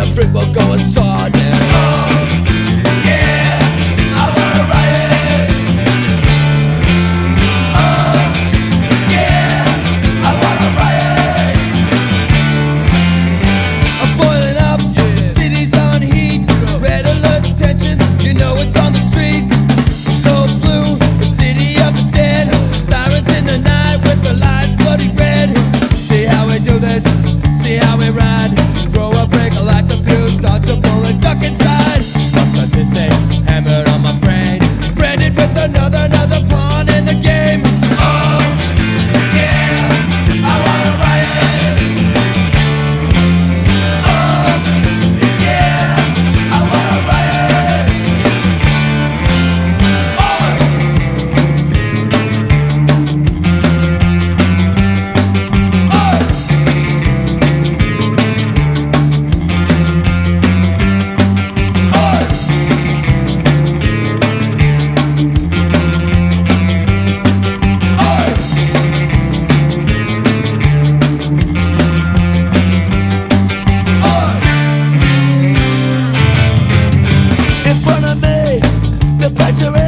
freak will go inside. See how we ride, throw a break like the fuse, dodge a bullet, duck inside. Lost statistic, hammered on my brain, branded with another pawn in the game. Oh, yeah, I wanna riot. Oh, yeah, I wanna riot. The